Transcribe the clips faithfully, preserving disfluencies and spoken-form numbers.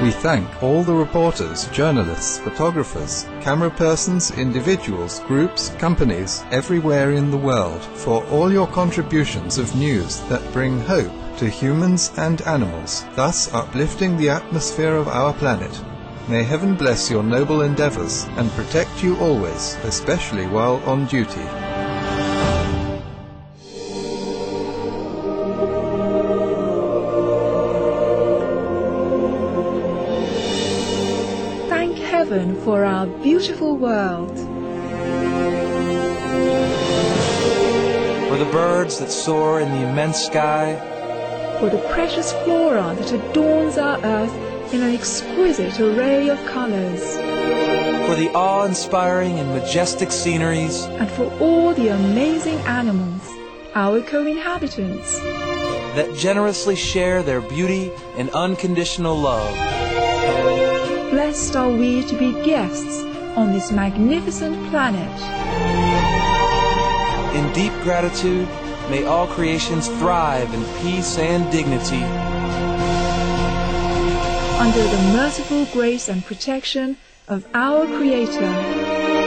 We thank all the reporters, journalists, photographers, camera persons, individuals, groups, companies, everywhere in the world, for all your contributions of news that bring hope to humans and animals, thus uplifting the atmosphere of our planet. May heaven bless your noble endeavors and protect you always, especially while on duty. Thank heaven for our beautiful world. For the birds that soar in the immense sky. For the precious flora that adorns our earth in an exquisite array of colors. For the awe-inspiring and majestic sceneries. And for all the amazing animals, our co-inhabitants, that generously share their beauty and unconditional love. Blessed are we to be guests on this magnificent planet. In deep gratitude, may all creations thrive in peace and dignity. Under the merciful grace and protection of our Creator.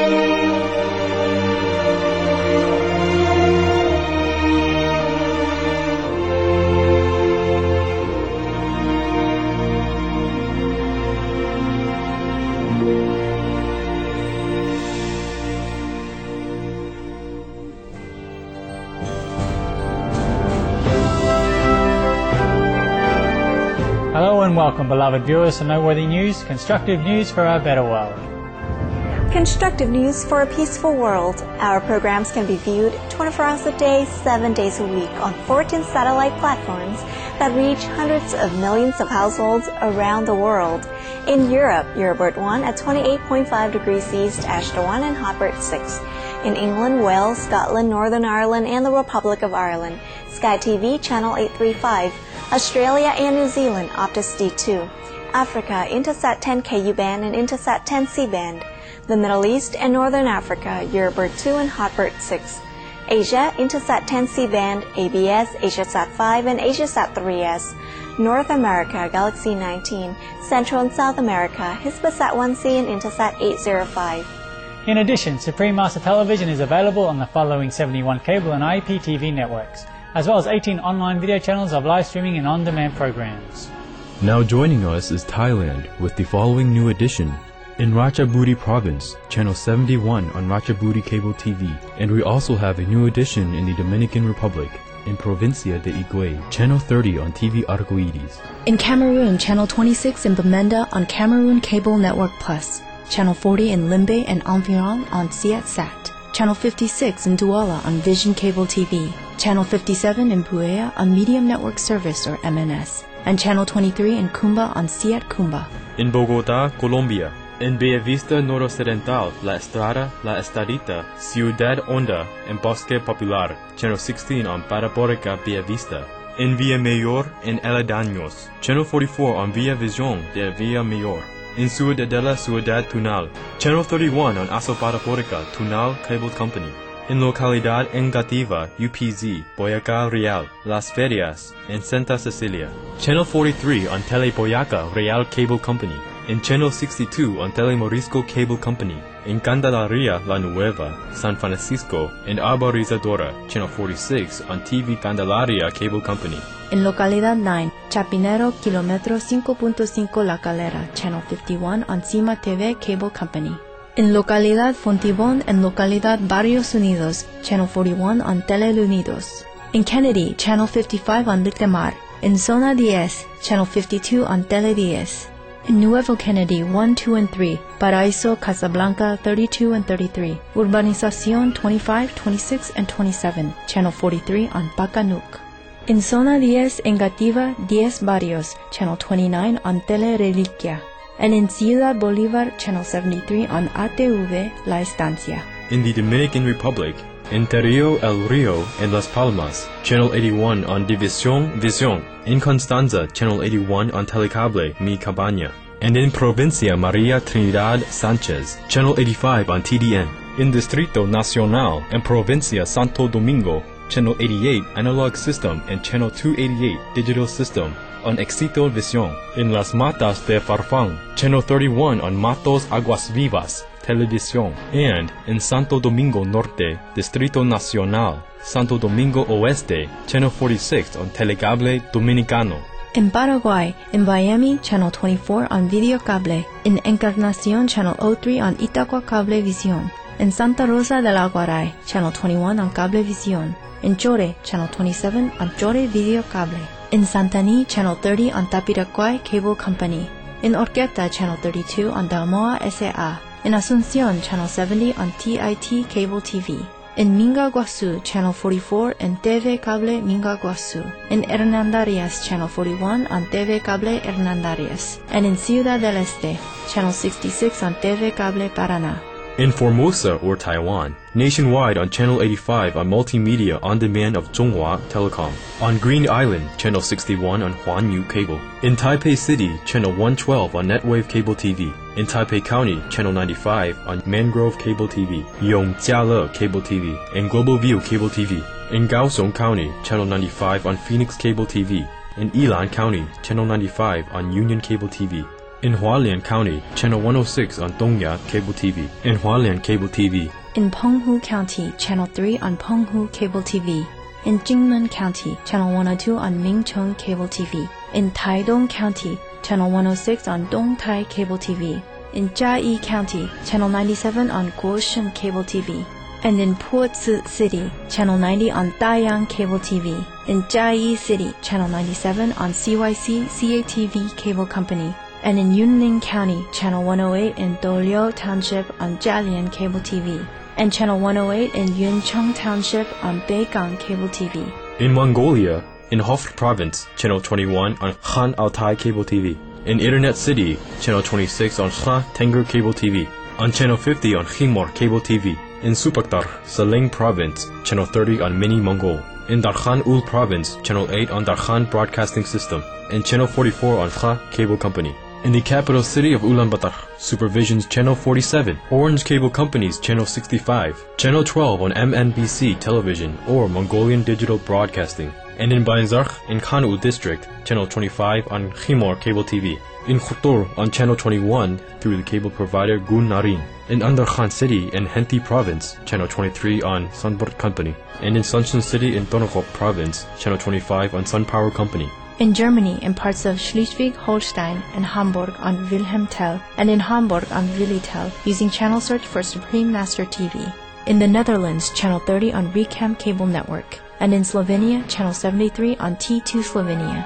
Hello and welcome, beloved viewers, to Noteworthy News, constructive news for a better world. Constructive news for a peaceful world. Our programs can be viewed twenty-four hours a day, seven days a week on fourteen satellite platforms that reach hundreds of millions of households around the world. In Europe, Eurobird one at twenty-eight point five degrees east, Ashtar one and Hotbird six. In England, Wales, Scotland, Northern Ireland, and the Republic of Ireland, Sky T V channel eight thirty-five. Australia and New Zealand, Optus D two. Africa, Intelsat ten K U band and Intelsat ten C band. The Middle East and Northern Africa, Eurobird two and Hotbird six. Asia, Intelsat ten C band, A B S, AsiaSat five and AsiaSat three S. North America, Galaxy nineteen. Central and South America, Hispasat one C and Intelsat eight oh five. In addition, Supreme Master Television is available on the following seventy-one cable and I P T V networks, as well as eighteen online video channels of live streaming and on-demand programs. Now joining us is Thailand with the following new edition. In Ratchaburi Province, channel seventy-one on Ratchaburi Cable T V, and we also have a new edition in the Dominican Republic, in Provincia de Higuey, channel thirty on T V Arcoiris. In Cameroon, channel twenty-six in Bamenda on Cameroon Cable Network Plus, channel forty in Limbe and Environ on Siatsat, channel fifty-six in Douala on Vision Cable T V, channel fifty-seven in Buea on Medium Network Service or M N S, and channel twenty-three in Cumba on Siat Cumba. In Bogotá, Colombia. En Bellavista Noroccidental, La Estrada, La Estadita, Ciudad Honda, and Bosque Popular, channel sixteen on Parabólica Bellavista. En Villamayor and Aledaños, channel forty-four on Villa Visión de Villamayor. In Ciudadela Ciudad Tunal, channel thirty-one on Aso Parabólica Tunal Cable Company. In Localidad Engativa, U P Z, Boyacá Real, Las Ferias, and Santa Cecilia. Channel forty-three on Tele Boyacá Real Cable Company. In channel sixty-two on Tele Morisco Cable Company. In Candelaria La Nueva, San Francisco, and Arborizadora, channel forty-six on T V Candelaria Cable Company. In Localidad nine, Chapinero, Kilómetro cinco punto cinco La Calera, channel fifty-one on Cima T V Cable Company. In Localidad Fontibón and Localidad Barrios Unidos, channel forty-one on Tele Unidos. In Kennedy, channel fifty-five on Lictamar. In Zona ten, channel fifty-two on Tele ten. In Nuevo Kennedy one, two, and three, Paraíso, Casablanca thirty-two and thirty-three, Urbanización twenty-five, twenty-six, and twenty-seven, channel forty-three on Pacanuc. In Zona ten, Engativa ten Barrios, channel twenty-nine on Tele Reliquia. And in Ciudad Bolívar, channel seventy-three on A T V La Estancia. In the Dominican Republic, in Terrio El Rio and Las Palmas, channel eighty-one on División Visión. In Constanza, channel eighty-one on Telecable Mi Cabaña. And in Provincia María Trinidad Sánchez, channel eighty-five on T D N. In Distrito Nacional and Provincia Santo Domingo, channel eighty-eight Analog System and channel two eighty-eight Digital System on Éxito Visión. In Las Matas de Farfán, Channel thirty-one on Matos Aguas Vivas Televisión. And in Santo Domingo Norte, Distrito Nacional, Santo Domingo Oeste, Channel forty-six on Telecable Dominicano. In Paraguay, in Miami, Channel twenty-four on Video Cable. In Encarnación, Channel oh three on Itaqua Cablevisión. In Santa Rosa del Aguaray, Channel twenty-one on Cablevisión. In Chore, Channel twenty-seven on Chore Video Cable. In Santaní, Channel thirty on Tapiraquay Cable Company. In Orqueta, Channel thirty-two on Dalmoa S A. In Asunción, Channel seventy on T I T Cable T V. In Minga Guasu, Channel forty-four and T V Cable Minga Guasu. In Hernandarias, Channel forty-one on T V Cable Hernandarias. And in Ciudad del Este, Channel sixty-six on T V Cable Paraná. In Formosa or Taiwan, nationwide on Channel eighty-five on Multimedia On Demand of Zhonghua Telecom. On Green Island, Channel sixty-one on Huanyu Cable. In Taipei City, Channel one twelve on Netwave Cable T V. In Taipei County, Channel ninety-five on Mangrove Cable T V, Yongjiale Cable T V, and Global View Cable T V. In Kaohsiung County, Channel ninety-five on Phoenix Cable T V. In Yilan County, Channel ninety-five on Union Cable T V. In Hualien County, Channel one oh six on Dongya Cable T V. In Hualien Cable T V. In Penghu County, Channel three on Penghu Cable T V. In Jingmen County, Channel one oh two on Mingcheng Cable T V. In Taidong County, Channel one oh six on Dongtai Cable T V. In Jiayi County, Channel ninety-seven on Guoshen Cable T V. And in Puzi City, Channel ninety on Dayang Cable T V. In Jiayi City, Channel ninety-seven on C Y C C A T V Cable Company. And in Yunlin County, Channel one oh eight in Doliu Township on Jialian Cable T V. And Channel one oh eight in Yuncheng Township on Beigang Cable T V. In Mongolia, in Hof Province, Channel twenty-one on Han Altai Cable T V. In Internet City, Channel twenty-six on Kha Tengger Cable T V. On Channel fifty on Khimor Cable T V. In Supaktar, Saleng Province, Channel thirty on Mini Mongol. In Darkhan Ul Province, Channel eight on Darkhan Broadcasting System. And Channel forty-four on Kha Cable Company. In the capital city of Ulaanbaatar, Supervision's Channel forty-seven, Orange Cable Company's Channel sixty-five, Channel twelve on M N B C Television or Mongolian Digital Broadcasting. And in Baizakh, in Khanul District, Channel twenty-five on Khimor Cable T V. In Khutur on Channel twenty-one through the cable provider Gun Narin. In Andarkhan City in Henti Province, Channel twenty-three on Sunbird Company. And in Suncheon City in Tonoph Province, Channel twenty-five on Sun Power Company. In Germany, in parts of Schleswig-Holstein and Hamburg on Wilhelm Tell, and in Hamburg on Willy Tell, using channel search for Supreme Master T V. In the Netherlands, Channel thirty on Recam Cable Network. And in Slovenia, Channel seventy-three on T two Slovenia.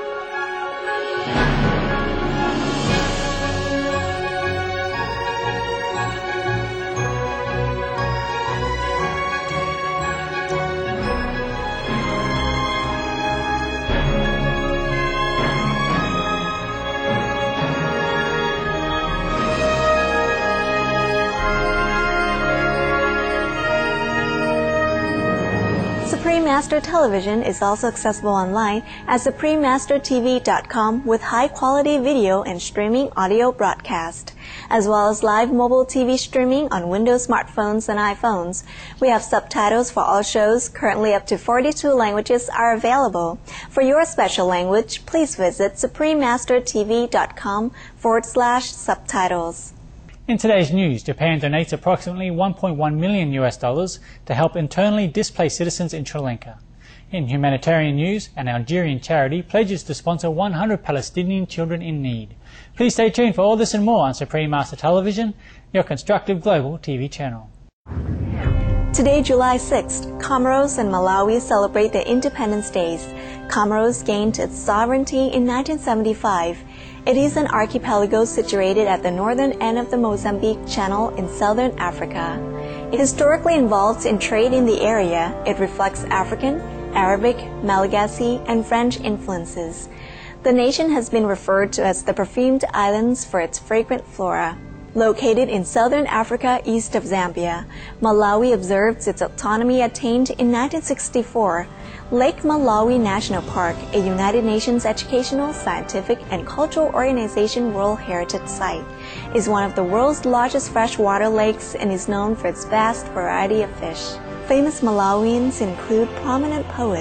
Supreme Master Television is also accessible online at supreme master t v dot com with high-quality video and streaming audio broadcast, as well as live mobile T V streaming on Windows smartphones and iPhones. We have subtitles for all shows. Currently up to forty-two languages are available. For your special language, please visit supreme master t v dot com forward slash subtitles. In today's news, Japan donates approximately one point one million U S dollars to help internally displaced citizens in Sri Lanka. In humanitarian news, an Algerian charity pledges to sponsor one hundred Palestinian children in need. Please stay tuned for all this and more on Supreme Master Television, your constructive global T V channel. Today, July sixth, Comoros and Malawi celebrate their independence days. Comoros gained its sovereignty in nineteen seventy-five. It is an archipelago situated at the northern end of the Mozambique Channel in southern Africa. It historically involved in trade in the area. It reflects African, Arabic, Malagasy, and French influences. The nation has been referred to as the Perfumed Islands for its fragrant flora. Located in southern Africa east of Zambia, Malawi observed its autonomy attained in nineteen sixty-four. Lake Malawi National Park, a United Nations Educational, Scientific, and Cultural Organization World Heritage Site, is one of the world's largest freshwater lakes and is known for its vast variety of fish. Famous Malawians include prominent poet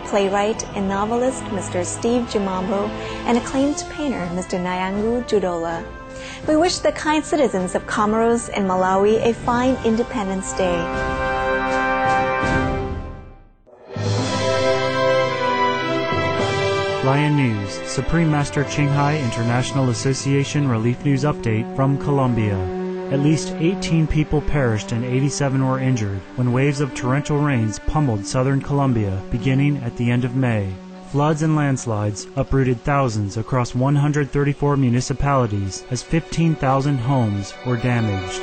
playwright and novelist Mister Steve Jumambo, and acclaimed painter Mister Nyangu Judola. We wish the kind citizens of Comoros and Malawi a fine Independence Day. Lion News, Supreme Master Qinghai International Association Relief News Update from Colombia. At least eighteen people perished and eighty-seven were injured when waves of torrential rains pummeled southern Colombia beginning at the end of May. Floods and landslides uprooted thousands across one hundred thirty-four municipalities as fifteen thousand homes were damaged.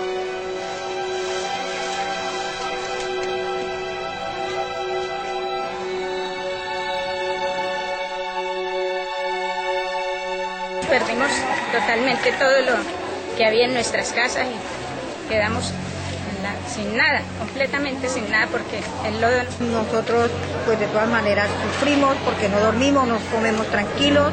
Perdimos totalmente todo lo que había en nuestras casas y quedamos la, sin nada, completamente sin nada porque el lodo... Nosotros pues de todas maneras sufrimos porque no dormimos, no comemos tranquilos.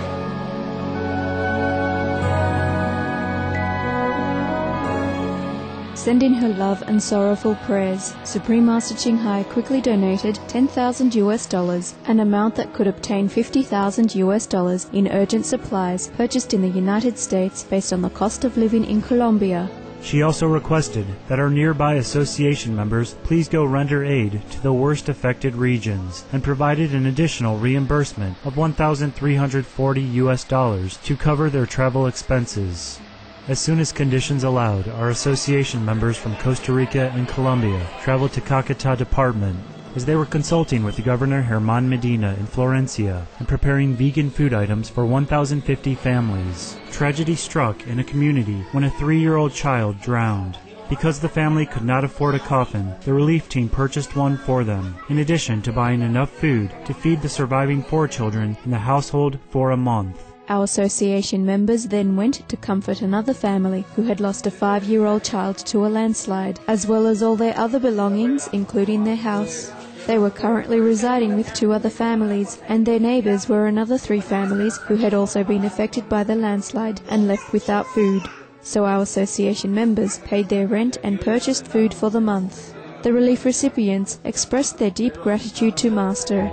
Sending her love and sorrowful prayers, Supreme Master Qinghai quickly donated ten thousand U S dollars, an amount that could obtain fifty thousand U S dollars in urgent supplies purchased in the United States based on the cost of living in Colombia. She also requested that our nearby association members please go render aid to the worst affected regions and provided an additional reimbursement of one thousand three hundred forty U S dollars to cover their travel expenses. As soon as conditions allowed, our association members from Costa Rica and Colombia traveled to Caquetá Department as they were consulting with Governor Germán Medina in Florencia and preparing vegan food items for one thousand fifty families. Tragedy struck in a community when a three-year-old child drowned. Because the family could not afford a coffin, the relief team purchased one for them, in addition to buying enough food to feed the surviving four children in the household for a month. Our association members then went to comfort another family who had lost a five-year-old child to a landslide, as well as all their other belongings, including their house. They were currently residing with two other families, and their neighbors were another three families who had also been affected by the landslide and left without food. So our association members paid their rent and purchased food for the month. The relief recipients expressed their deep gratitude to Master.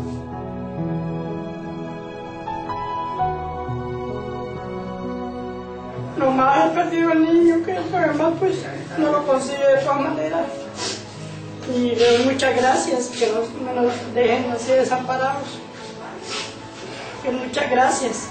Nomás he perdido al niño, que además pues no lo consigue de todas maneras. Y le doy muchas gracias, que no, no nos dejen así desamparados. Que muchas gracias.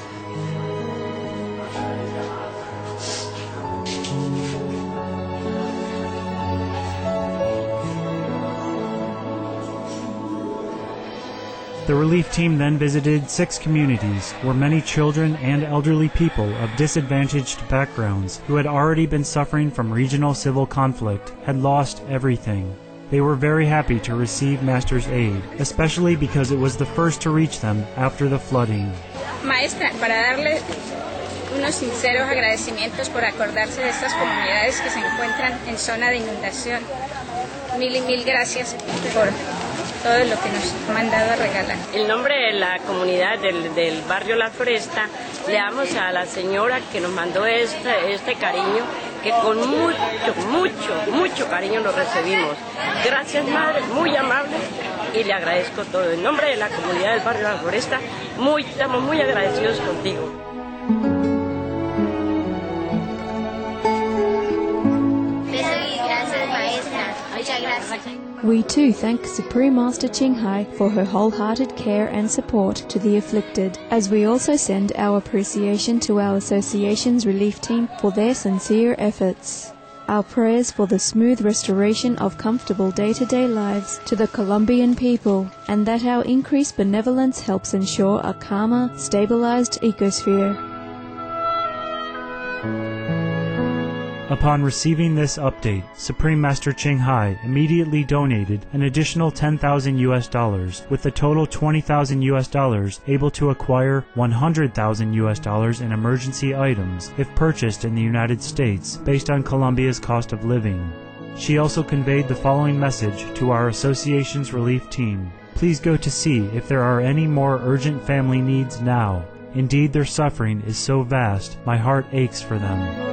The relief team then visited six communities where many children and elderly people of disadvantaged backgrounds who had already been suffering from regional civil conflict had lost everything. They were very happy to receive Master's aid, especially because it was the first to reach them after the flooding. Maestra, para darle unos sinceros agradecimientos por acordarse de estas comunidades que se encuentran en zona de inundación. Mil y mil gracias por todo lo que nos ha mandado a regalar. En nombre de la comunidad del, del barrio La Floresta, le damos a la señora que nos mandó este, este cariño, que con mucho, mucho, mucho cariño lo recibimos. Gracias, madre, muy amable, y le agradezco todo. En nombre de la comunidad del barrio La Floresta, muy, estamos muy agradecidos contigo. Gracias, maestra. Muchas gracias. We too thank Supreme Master Qinghai for her wholehearted care and support to the afflicted, as we also send our appreciation to our association's relief team for their sincere efforts. Our prayers for the smooth restoration of comfortable day-to-day lives to the Colombian people, and that our increased benevolence helps ensure a calmer, stabilized ecosphere. Upon receiving this update, Supreme Master Qinghai immediately donated an additional ten thousand U S dollars, with the total twenty thousand U S dollars able to acquire one hundred thousand U S dollars in emergency items if purchased in the United States based on Colombia's cost of living. She also conveyed the following message to our association's relief team. Please go to see if there are any more urgent family needs now. Indeed, their suffering is so vast, my heart aches for them.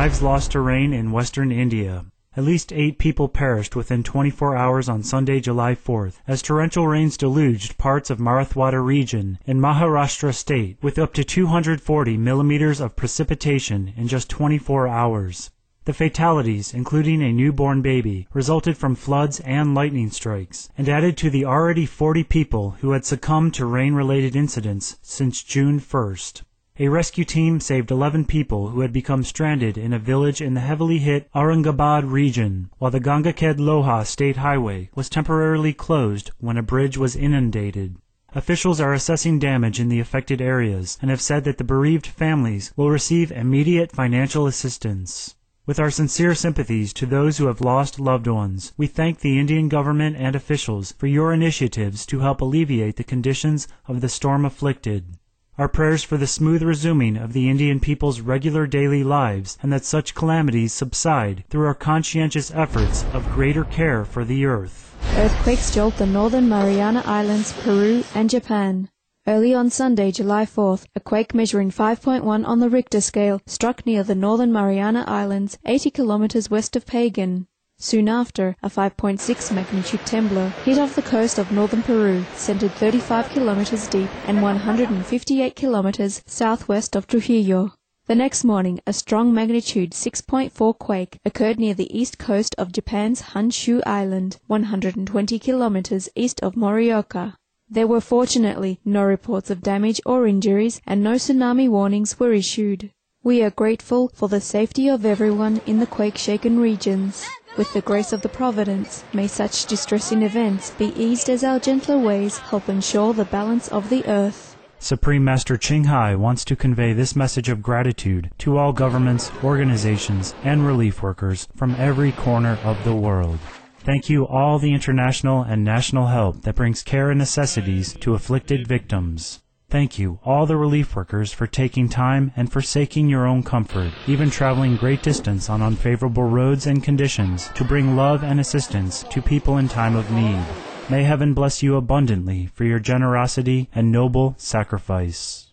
lives lost to rain in western India. At least eight people perished within twenty-four hours on Sunday, July fourth, as torrential rains deluged parts of Marathwada region in Maharashtra state with up to two hundred forty millimeters of precipitation in just twenty-four hours. The fatalities, including a newborn baby, resulted from floods and lightning strikes, and added to the already forty people who had succumbed to rain-related incidents since June first. A rescue team saved eleven people who had become stranded in a village in the heavily hit Aurangabad region, while the Gangakhed-Lohja state highway was temporarily closed when a bridge was inundated. Officials are assessing damage in the affected areas and have said that the bereaved families will receive immediate financial assistance. With our sincere sympathies to those who have lost loved ones, we thank the Indian government and officials for your initiatives to help alleviate the conditions of the storm-afflicted. Our prayers for the smooth resuming of the Indian people's regular daily lives and that such calamities subside through our conscientious efforts of greater care for the earth. Earthquakes jolt the northern Mariana Islands, Peru, and Japan. Early on Sunday, July fourth, a quake measuring five point one on the Richter scale struck near the northern Mariana Islands, eighty kilometers west of Pagan. Soon after, a five point six magnitude temblor hit off the coast of northern Peru, centered thirty-five kilometers deep and one hundred fifty-eight kilometers southwest of Trujillo. The next morning, a strong magnitude six point four quake occurred near the east coast of Japan's Honshu Island, one hundred twenty kilometers east of Morioka. There were fortunately no reports of damage or injuries, and no tsunami warnings were issued. We are grateful for the safety of everyone in the quake-shaken regions. With the grace of the Providence, may such distressing events be eased as our gentler ways help ensure the balance of the earth. Supreme Master Ching Hai wants to convey this message of gratitude to all governments, organizations, and relief workers from every corner of the world. Thank you all the international and national help that brings care and necessities to afflicted victims. Thank you, all the relief workers, for taking time and forsaking your own comfort, even traveling great distance on unfavorable roads and conditions to bring love and assistance to people in time of need. May heaven bless you abundantly for your generosity and noble sacrifice.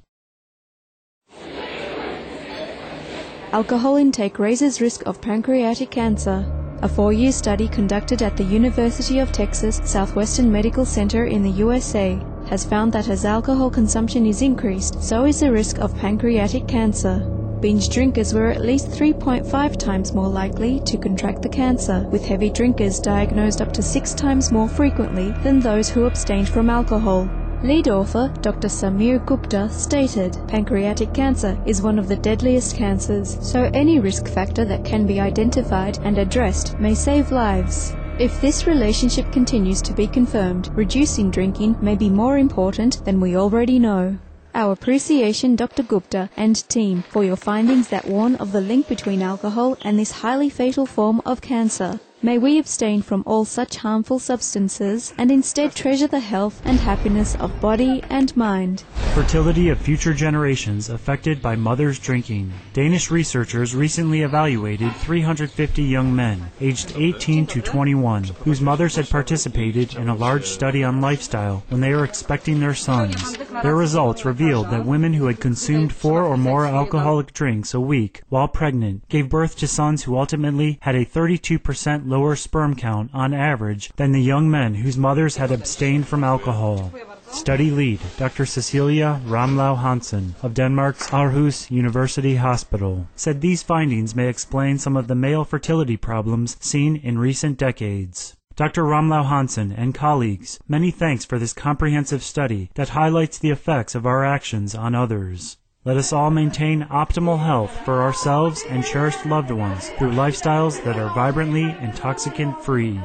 Alcohol intake raises risk of pancreatic cancer. A four-year study conducted at the University of Texas Southwestern Medical Center in the U S A has found that as alcohol consumption is increased, so is the risk of pancreatic cancer. Binge drinkers were at least three point five times more likely to contract the cancer, with heavy drinkers diagnosed up to six times more frequently than those who abstained from alcohol. Lead author Doctor Samir Gupta stated, "Pancreatic cancer is one of the deadliest cancers, so any risk factor that can be identified and addressed may save lives." If this relationship continues to be confirmed, reducing drinking may be more important than we already know. Our appreciation, Doctor Gupta and team, for your findings that warn of the link between alcohol and this highly fatal form of cancer. May we abstain from all such harmful substances and instead treasure the health and happiness of body and mind. Fertility of future generations affected by mothers drinking. Danish researchers recently evaluated three hundred fifty young men, aged eighteen to twenty-one, whose mothers had participated in a large study on lifestyle when they were expecting their sons. Their results revealed that women who had consumed four or more alcoholic drinks a week while pregnant gave birth to sons who ultimately had a thirty-two percent lower sperm count on average than the young men whose mothers had abstained from alcohol. Study lead, Doctor Cecilia Ramlau Hansen of Denmark's Aarhus University Hospital, said these findings may explain some of the male fertility problems seen in recent decades. Doctor Ramlau Hansen and colleagues, many thanks for this comprehensive study that highlights the effects of our actions on others. Let us all maintain optimal health for ourselves and cherished loved ones through lifestyles that are vibrantly intoxicant-free.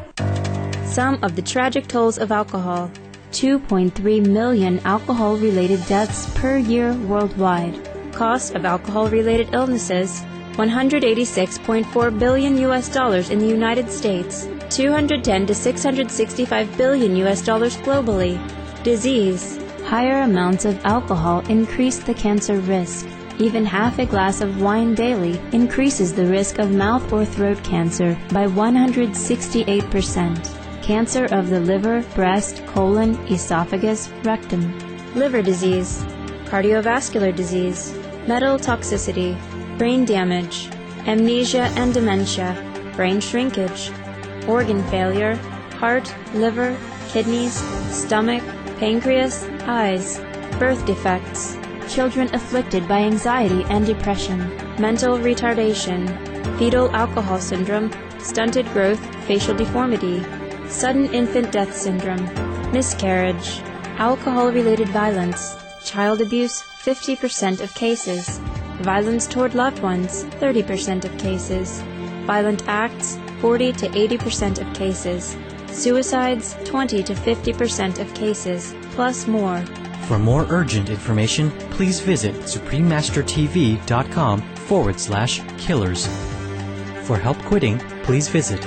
Some of the tragic tolls of alcohol. two point three million alcohol-related deaths per year worldwide. Cost of alcohol-related illnesses, one hundred eighty-six point four billion U S dollars in the United States, two hundred ten to six hundred sixty-five billion U S dollars globally. Disease. Higher amounts of alcohol increase the cancer risk. Even half a glass of wine daily increases the risk of mouth or throat cancer by one hundred sixty-eight percent. Cancer of the liver, breast, colon, esophagus, rectum. Liver disease, cardiovascular disease, metal toxicity, brain damage, amnesia and dementia, brain shrinkage, organ failure, heart, liver, kidneys, stomach, pancreas, eyes, birth defects, children afflicted by anxiety and depression, mental retardation, fetal alcohol syndrome, stunted growth, facial deformity, sudden infant death syndrome, miscarriage, alcohol-related violence, child abuse, fifty percent of cases, violence toward loved ones, thirty percent of cases, violent acts, forty to eighty percent of cases, suicides, twenty to fifty percent of cases, plus more. For more urgent information, please visit suprememastertv.com forward slash killers. For help quitting, please visit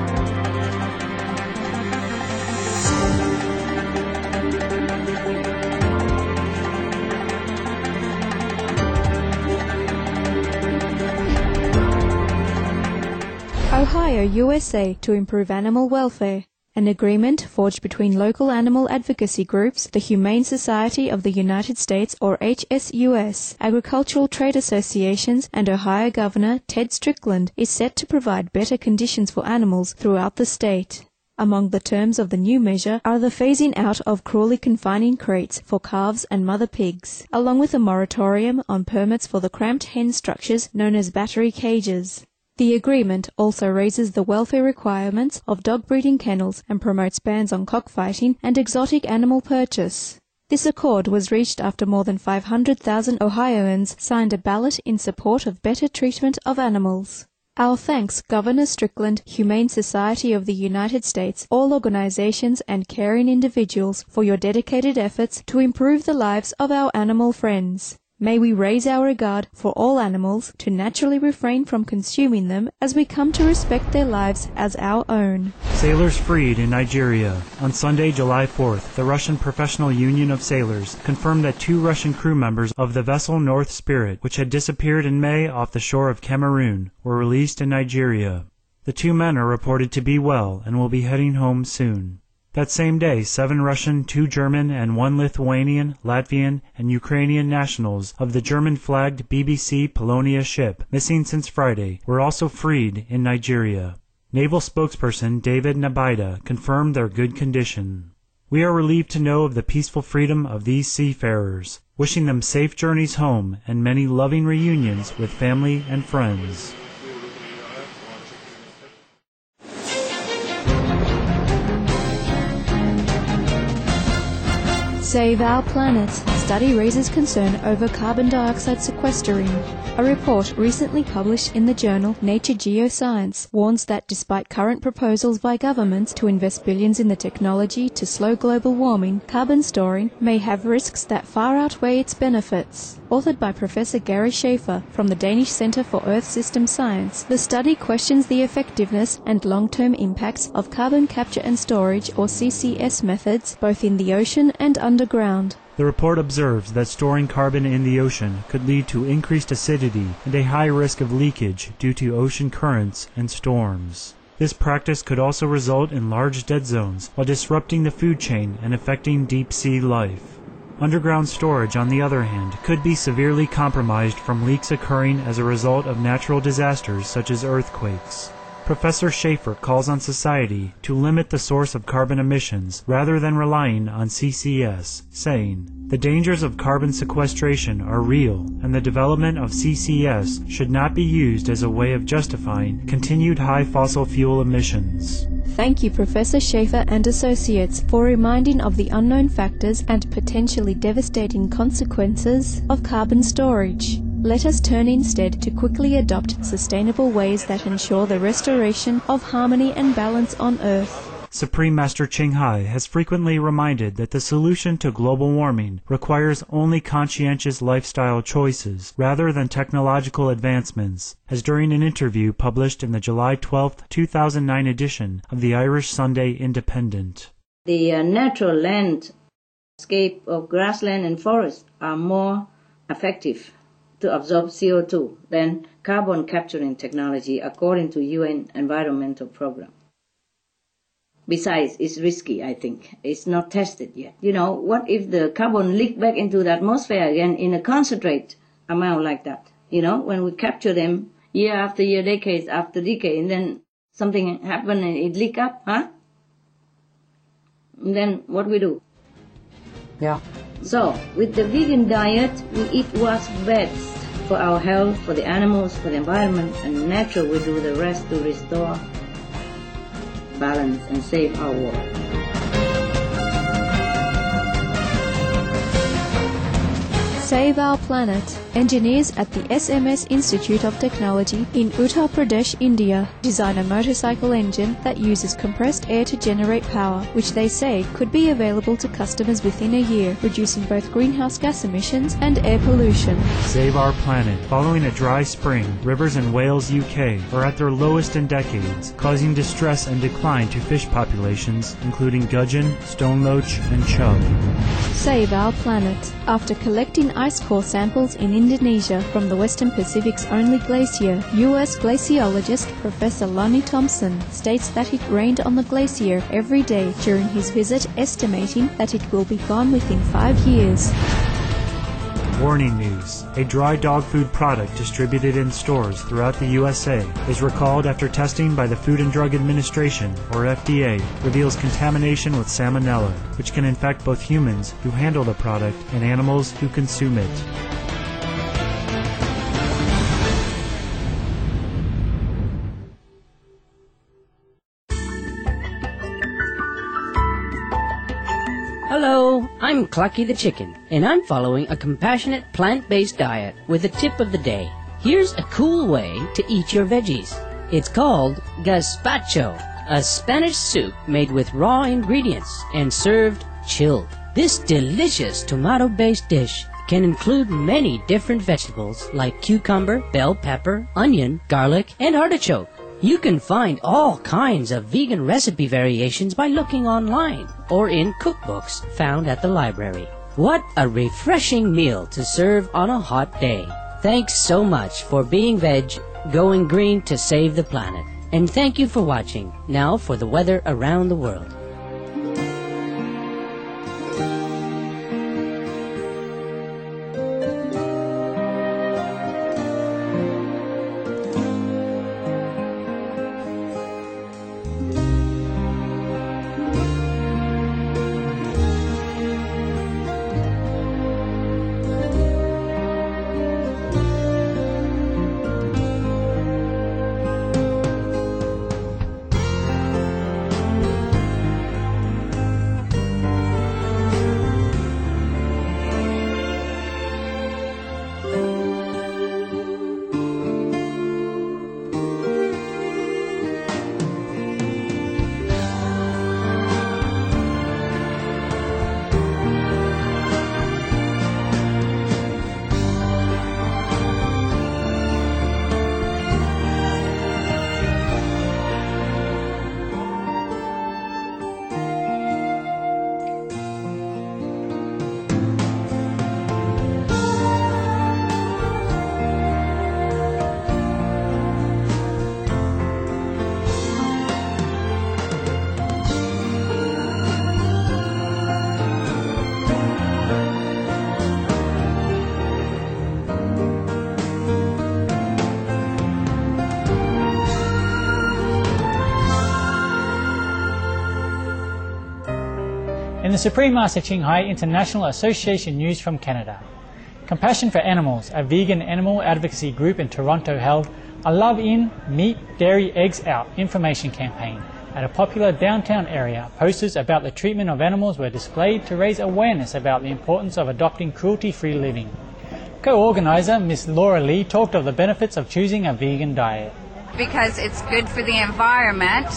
Ohio, U S A to improve animal welfare. An agreement forged between local animal advocacy groups, the Humane Society of the United States or H S U S, agricultural trade associations, and Ohio Governor Ted Strickland is set to provide better conditions for animals throughout the state. Among the terms of the new measure are the phasing out of cruelly confining crates for calves and mother pigs, along with a moratorium on permits for the cramped hen structures known as battery cages. The agreement also raises the welfare requirements of dog breeding kennels and promotes bans on cockfighting and exotic animal purchase. This accord was reached after more than five hundred thousand Ohioans signed a ballot in support of better treatment of animals. Our thanks, Governor Strickland, Humane Society of the United States, all organizations and caring individuals for your dedicated efforts to improve the lives of our animal friends. May we raise our regard for all animals to naturally refrain from consuming them as we come to respect their lives as our own. Sailors freed in Nigeria. On Sunday, July fourth, the Russian Professional Union of Sailors confirmed that two Russian crew members of the vessel North Spirit, which had disappeared in May off the shore of Cameroon, were released in Nigeria. The two men are reported to be well and will be heading home soon. That same day, seven Russian, two German, and one Lithuanian, Latvian, and Ukrainian nationals of the German-flagged B B C Polonia ship, missing since Friday, were also freed in Nigeria. Naval spokesperson David Nabida confirmed their good condition. We are relieved to know of the peaceful freedom of these seafarers, wishing them safe journeys home and many loving reunions with family and friends. Save Our Planet. Study raises concern over carbon dioxide sequestering. A report recently published in the journal Nature Geoscience warns that despite current proposals by governments to invest billions in the technology to slow global warming, carbon storing may have risks that far outweigh its benefits. Authored by Professor Gary Schaefer from the Danish Center for Earth System Science, the study questions the effectiveness and long-term impacts of carbon capture and storage or C C S methods both in the ocean and underground. The report observes that storing carbon in the ocean could lead to increased acidity and a high risk of leakage due to ocean currents and storms. This practice could also result in large dead zones while disrupting the food chain and affecting deep-sea life. Underground storage, on the other hand, could be severely compromised from leaks occurring as a result of natural disasters such as earthquakes. Professor Schaefer calls on society to limit the source of carbon emissions rather than relying on C C S, saying, "The dangers of carbon sequestration are real, and the development of C C S should not be used as a way of justifying continued high fossil fuel emissions." Thank you, Professor Schaefer and Associates, for reminding of the unknown factors and potentially devastating consequences of carbon storage. Let us turn instead to quickly adopt sustainable ways that ensure the restoration of harmony and balance on Earth. Supreme Master Ching Hai has frequently reminded that the solution to global warming requires only conscientious lifestyle choices rather than technological advancements, as during an interview published in the July twelfth, two thousand nine edition of the Irish Sunday Independent. The uh, natural landscape of grassland and forest are more effective to absorb C O two than carbon capturing technology, according to U N Environmental Program. Besides, it's risky, I think. It's not tested yet. You know, what if the carbon leak back into the atmosphere again in a concentrate amount like that? You know, when we capture them year after year, decades after decade, and then something happened and it leak up, huh? And then what we do? Yeah. So, with the vegan diet, we eat what's best for our health, for the animals, for the environment, and natural we do the rest to restore balance and save our world. Save Our Planet. Engineers at the S M S Institute of Technology in Uttar Pradesh, India, design a motorcycle engine that uses compressed air to generate power, which they say could be available to customers within a year, reducing both greenhouse gas emissions and air pollution. Save Our Planet. Following a dry spring, rivers in Wales, U K are at their lowest in decades, causing distress and decline to fish populations, including gudgeon, stone loach, and chub. Save Our Planet. After collecting ice core samples in Indonesia from the Western Pacific's only glacier, U S glaciologist Professor Lonnie Thompson states that it rained on the glacier every day during his visit, estimating that it will be gone within five years. Warning news. A dry dog food product distributed in stores throughout the U S A is recalled after testing by the Food and Drug Administration, or F D A, reveals contamination with salmonella, which can infect both humans who handle the product and animals who consume it. Hello, I'm Clucky the Chicken, and I'm following a compassionate plant-based diet with a tip of the day. Here's a cool way to eat your veggies. It's called gazpacho, a Spanish soup made with raw ingredients and served chilled. This delicious tomato-based dish can include many different vegetables like cucumber, bell pepper, onion, garlic, and artichoke. You can find all kinds of vegan recipe variations by looking online or in cookbooks found at the library. What a refreshing meal to serve on a hot day. Thanks so much for being veg, going green to save the planet. And thank you for watching. Now for the weather around the world. In the Supreme Master Ching Hai International Association news from Canada, Compassion for Animals, a vegan animal advocacy group in Toronto, held a Love In, Meat, Dairy, Eggs Out information campaign at a popular downtown area. Posters about the treatment of animals were displayed to raise awareness about the importance of adopting cruelty-free living. Co-organizer Miss Laura Lee talked of the benefits of choosing a vegan diet. Because it's good for the environment,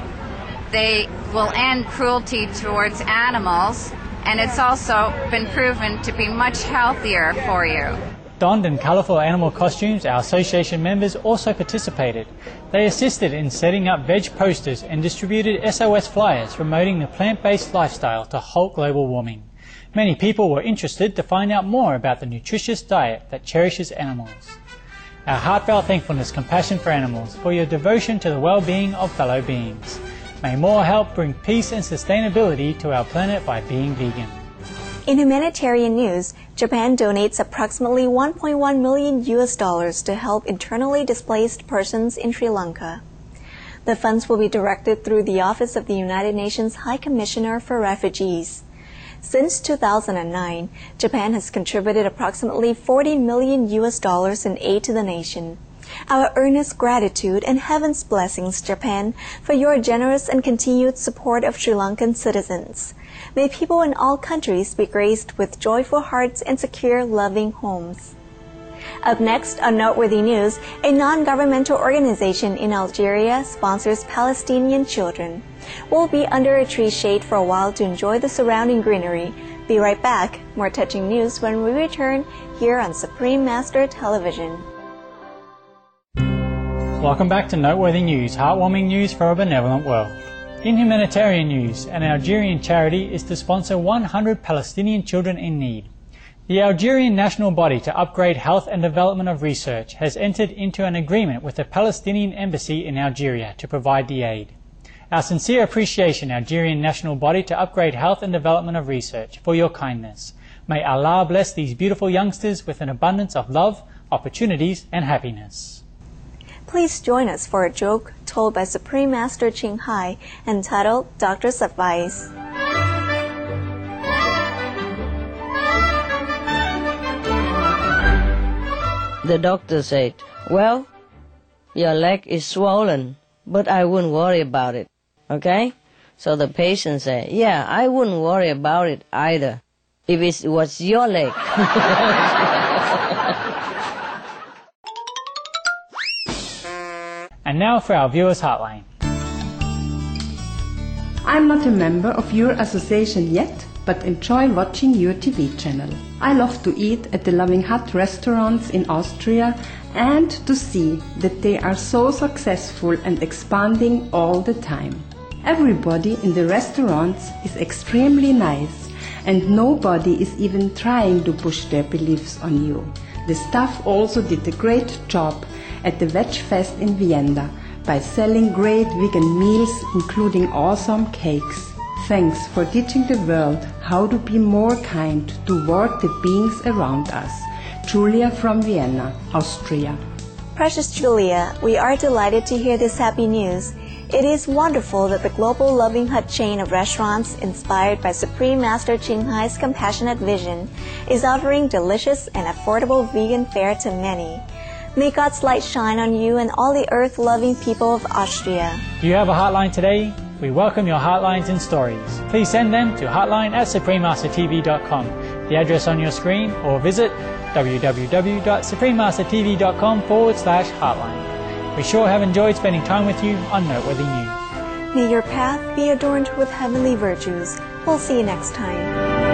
they will end cruelty towards animals, and it's also been proven to be much healthier for you. Donned in colourful animal costumes, our association members also participated. They assisted in setting up veg posters and distributed S O S flyers promoting the plant-based lifestyle to halt global warming. Many people were interested to find out more about the nutritious diet that cherishes animals. Our heartfelt thankfulness, Compassion for Animals, for your devotion to the well-being of fellow beings. May more help bring peace and sustainability to our planet by being vegan. In humanitarian news, Japan donates approximately one point one million U S dollars to help internally displaced persons in Sri Lanka. The funds will be directed through the Office of the United Nations High Commissioner for Refugees. Since two thousand nine, Japan has contributed approximately forty million U S dollars in aid to the nation. Our earnest gratitude and heaven's blessings, Japan, for your generous and continued support of Sri Lankan citizens. May people in all countries be graced with joyful hearts and secure, loving homes. Up next on Noteworthy News, a non-governmental organization in Algeria sponsors Palestinian children. We'll be under a tree shade for a while to enjoy the surrounding greenery. Be right back. More touching news when we return here on Supreme Master Television. Welcome back to Noteworthy News, heartwarming news for a benevolent world. In humanitarian news, an Algerian charity is to sponsor one hundred Palestinian children in need. The Algerian national body to upgrade health and development of research has entered into an agreement with the Palestinian embassy in Algeria to provide the aid. Our sincere appreciation, Algerian national body to upgrade health and development of research, for your kindness. May Allah bless these beautiful youngsters with an abundance of love, opportunities, and happiness. Please join us for a joke told by Supreme Master Ching Hai entitled Doctor's Advice. The doctor said, well, your leg is swollen, but I wouldn't worry about it, okay? So the patient said, yeah, I wouldn't worry about it either, if it was your leg. And now for our viewers' hotline. I'm not a member of your association yet, but enjoy watching your T V channel. I love to eat at the Loving Hut restaurants in Austria and to see that they are so successful and expanding all the time. Everybody in the restaurants is extremely nice and nobody is even trying to push their beliefs on you. The staff also did a great job at the Veg Fest in Vienna by selling great vegan meals including awesome cakes. Thanks for teaching the world how to be more kind toward the beings around us. Julia from Vienna, Austria. Precious Julia, we are delighted to hear this happy news. It is wonderful that the global Loving Hut chain of restaurants, inspired by Supreme Master Ching Hai's compassionate vision, is offering delicious and affordable vegan fare to many. May God's light shine on you and all the earth-loving people of Austria. Do you have a hotline today? We welcome your hotlines and stories. Please send them to hotline at supreme master t v dot com, the address on your screen, or visit w w w dot supreme master t v dot com forward slash hotline. We sure have enjoyed spending time with you on Noteworthy News. May your path be adorned with heavenly virtues. We'll see you next time.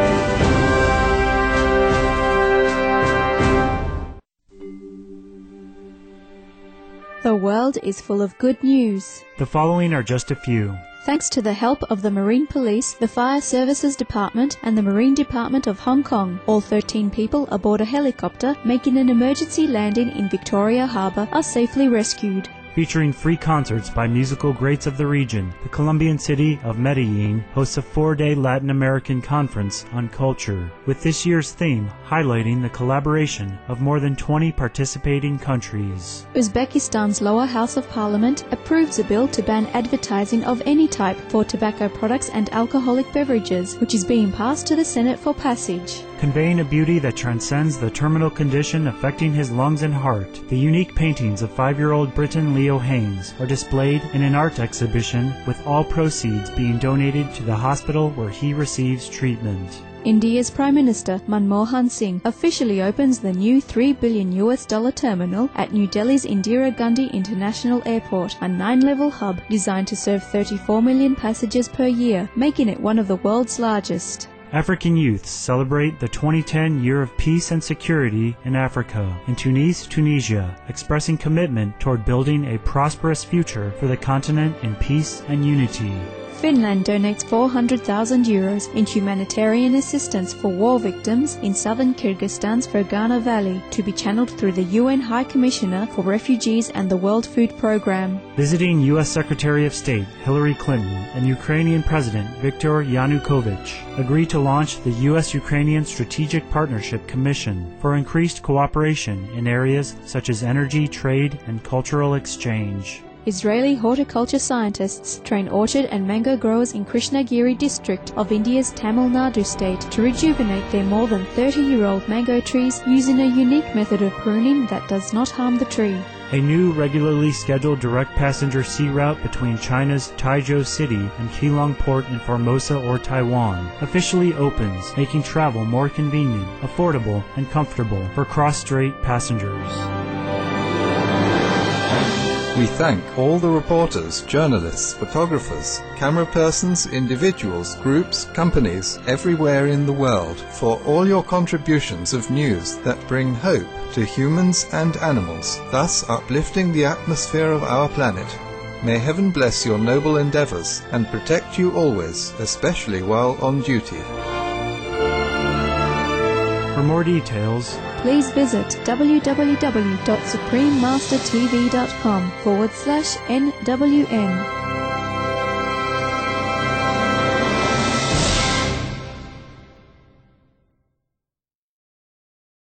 The world is full of good news. The following are just a few. Thanks to the help of the Marine Police, the Fire Services Department, and the Marine Department of Hong Kong, all thirteen people aboard a helicopter making an emergency landing in Victoria Harbour are safely rescued. Featuring free concerts by musical greats of the region, the Colombian city of Medellin hosts a four-day Latin American conference on culture, with this year's theme highlighting the collaboration of more than twenty participating countries. Uzbekistan's lower house of parliament approves a bill to ban advertising of any type for tobacco products and alcoholic beverages, which is being passed to the Senate for passage. Conveying a beauty that transcends the terminal condition affecting his lungs and heart, the unique paintings of five-year-old Briton Leo Haynes are displayed in an art exhibition, with all proceeds being donated to the hospital where he receives treatment. India's Prime Minister Manmohan Singh officially opens the new three billion U S dollar terminal at New Delhi's Indira Gandhi International Airport, a nine-level hub designed to serve thirty-four million passengers per year, making it one of the world's largest. African youths celebrate the twenty ten Year of Peace and Security in Africa in Tunis, Tunisia, expressing commitment toward building a prosperous future for the continent in peace and unity. Finland donates four hundred thousand euros in humanitarian assistance for war victims in southern Kyrgyzstan's Fergana Valley to be channeled through the U N High Commissioner for Refugees and the World Food Programme. Visiting U S Secretary of State Hillary Clinton and Ukrainian President Viktor Yanukovych agreed to launch the U S-Ukrainian Strategic Partnership Commission for increased cooperation in areas such as energy, trade, and cultural exchange. Israeli horticulture scientists train orchard and mango growers in Krishnagiri district of India's Tamil Nadu state to rejuvenate their more than thirty-year-old mango trees using a unique method of pruning that does not harm the tree. A new regularly scheduled direct passenger sea route between China's Taizhou City and Keelung Port in Formosa or Taiwan officially opens, making travel more convenient, affordable, and comfortable for cross-strait passengers. We thank all the reporters, journalists, photographers, camera persons, individuals, groups, companies, everywhere in the world for all your contributions of news that bring hope to humans and animals, thus uplifting the atmosphere of our planet. May heaven bless your noble endeavors and protect you always, especially while on duty. For more details, please visit www.suprememastertv.com forward slash NWN.